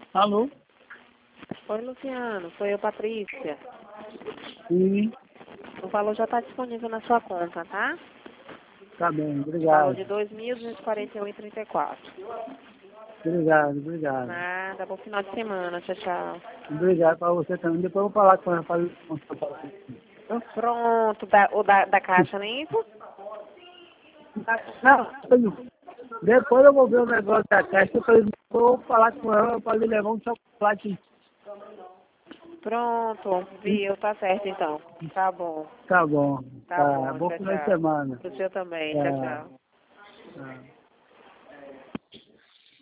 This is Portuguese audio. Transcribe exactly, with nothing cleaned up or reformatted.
Alô? Oi, Luciano. Sou eu, Patrícia. Sim, O valor já está disponível na sua conta, tá? tá bem, O valor obrigado. de dois mil duzentos e quarenta e um reais e trinta e quatro centavos. Obrigado, obrigado. Nada. Bom final de semana. Tchau, tchau. Obrigado pra você também. Depois eu vou falar com ela para Pronto. Da, o da, da caixa limpo? Não, depois eu vou ver o negócio da caixa, depois eu vou falar com ela para lhe levar um chocolate. Pronto. Viu? Tá certo, então. Tá bom. Tá bom, Tá tá. bom. Bom Tchau, final de tchau. semana. Pro seu também. Tchau, Tá, tchau. tá.